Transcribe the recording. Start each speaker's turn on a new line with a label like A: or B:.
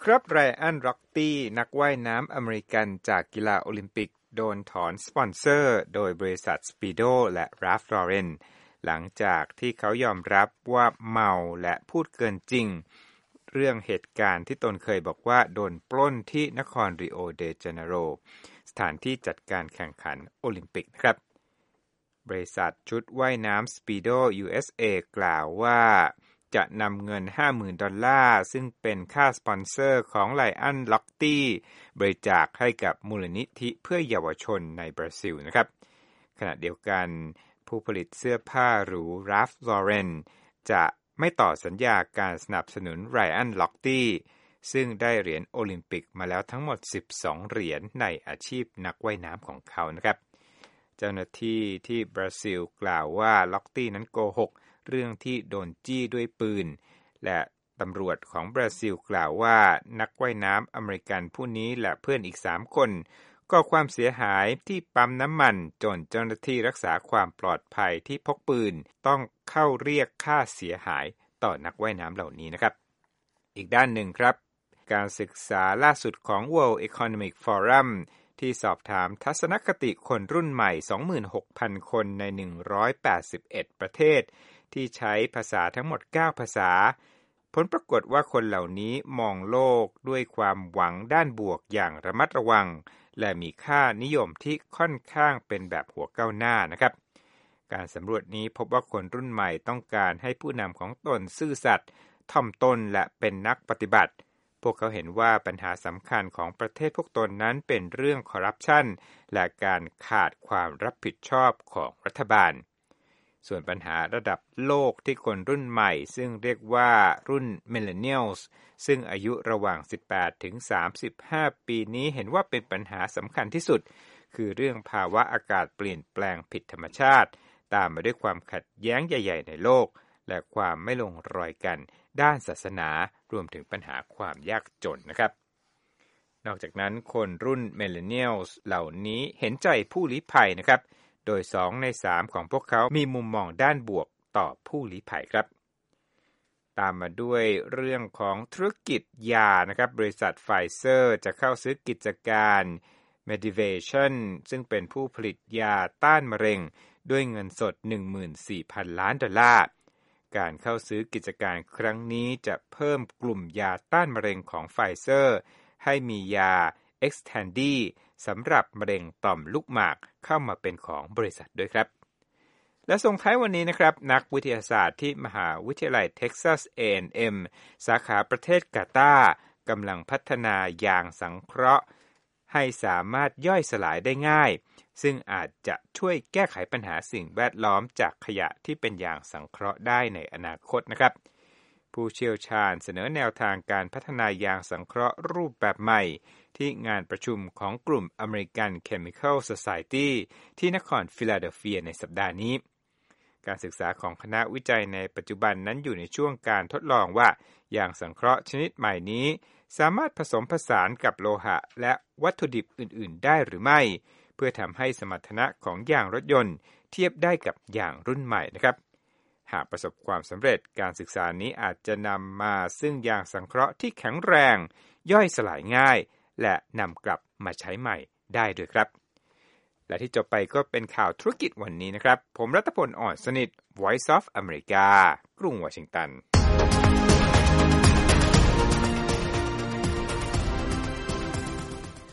A: ครับไรอันร็อกตี้นักว่ายน้ำอเมริกันจากกีฬาโอลิมปิกโดนถอนสปอนเซอร์โดยบริษัท Speedo และ Ralph Lauren หลังจากที่เขายอมรับว่าเมาและพูดเกินจริงเรื่องเหตุการณ์ที่ตนเคยบอกว่าโดนปล้นที่นครริโอเดจาเนโรสถานที่จัดการแข่งขันโอลิมปิกนะครับบริษัทชุดว่ายน้ำ Speedo USA กล่าวว่าจะนำเงิน $50,000 ซึ่งเป็นค่าสปอนเซอร์ของไลออนล็อกตี้บริจาคให้กับมูลนิธิเพื่อเยาวชนในบราซิลนะครับขณะเดียวกันผู้ผลิตเสื้อผ้าหรู Ralph Lauren จะไม่ต่อสัญญาการสนับสนุนไรอันล็อกตี้ซึ่งได้เหรียญโอลิมปิกมาแล้วทั้งหมด12เหรียญในอาชีพนักว่ายน้ำของเขานะครับเจ้าหน้าที่ที่บราซิลกล่าวว่าล็อกตี้นั้นโกหกเรื่องที่โดนจี้ด้วยปืนและตำรวจของบราซิลกล่าวว่านักว่ายน้ำอเมริกันผู้นี้และเพื่อนอีก3คนก่อความเสียหายที่ปั๊มน้ำมันจนเจ้าหน้าที่รักษาความปลอดภัยที่พกปืนต้องเข้าเรียกค่าเสียหายต่อนักว่ายน้ำเหล่านี้นะครับอีกด้านหนึ่งครับการศึกษาล่าสุดของ World Economic Forum ที่สอบถามทัศนคติคนรุ่นใหม่ 26,000 คนใน181ประเทศที่ใช้ภาษาทั้งหมด9ภาษาผลปรากฏว่าคนเหล่านี้มองโลกด้วยความหวังด้านบวกอย่างระมัดระวังและมีค่านิยมที่ค่อนข้างเป็นแบบหัวก้าวหน้านะครับการสำรวจนี้พบว่าคนรุ่นใหม่ต้องการให้ผู้นำของตนซื่อสัตย์ถ่อมตนและเป็นนักปฏิบัติพวกเขาเห็นว่าปัญหาสำคัญของประเทศพวกตนนั้นเป็นเรื่องคอร์รัปชันและการขาดความรับผิดชอบของรัฐบาลส่วนปัญหาระดับโลกที่คนรุ่นใหม่ซึ่งเรียกว่ารุ่น Millennials ซึ่งอายุระหว่าง18ถึง35ปีนี้เห็นว่าเป็นปัญหาสำคัญที่สุดคือเรื่องภาวะอากาศเปลี่ยนแปลงผิดธรรมชาติตามมาด้วยความขัดแย้งใหญ่ๆในโลกและความไม่ลงรอยกันด้านศาสนารวมถึงปัญหาความยากจนนะครับนอกจากนั้นคนรุ่น Millennials เหล่านี้เห็นใจผู้ลี้ภัยนะครับโดย2ใน3ของพวกเขามีมุมมองด้านบวกต่อผู้ลี้ภัยครับตามมาด้วยเรื่องของธุรกิจยานะครับบริษัทไฟเซอร์จะเข้าซื้อกิจการ Medivation ซึ่งเป็นผู้ผลิตยาต้านมะเร็งด้วยเงินสด $14,000 ล้านการเข้าซื้อกิจการครั้งนี้จะเพิ่มกลุ่มยาต้านมะเร็งของไฟเซอร์ให้มียา Xtandi สำหรับมะเร็งต่อมลูกหมากเข้ามาเป็นของบริษัทด้วยครับและส่งท้ายวันนี้นะครับนักวิทยาศาสตร์ที่มหาวิทยาลัยเท็กซัส A&M สาขาประเทศกาตาร์กำลังพัฒนายางสังเคราะห์ให้สามารถย่อยสลายได้ง่ายซึ่งอาจจะช่วยแก้ไขปัญหาสิ่งแวดล้อมจากขยะที่เป็นยางสังเคราะห์ได้ในอนาคตนะครับผู้เชี่ยวชาญเสนอแนวทางการพัฒนายางสังเคราะห์รูปแบบใหม่ที่งานประชุมของกลุ่ม American Chemical Society ที่นครฟิลาเดลเฟียในสัปดาห์นี้การศึกษาของคณะวิจัยในปัจจุบันนั้นอยู่ในช่วงการทดลองว่ายางสังเคราะห์ชนิดใหม่นี้สามารถผสมผสานกับโลหะและวัตถุดิบอื่นๆได้หรือไม่เพื่อทำให้สมรรถนะของยางรถยนต์เทียบได้กับยางรุ่นใหม่นะครับหากประสบความสำเร็จการศึกษานี้อาจจะนำมาซึ่งยางสังเคราะห์ที่แข็งแรงย่อยสลายง่ายและนำกลับมาใช้ใหม่ได้ด้วยครับและที่จบไปก็เป็นข่าวธุรกิจวันนี้นะครับผมรัตพล อ่อนสนิท Voice of America กรุงวอชิงตัน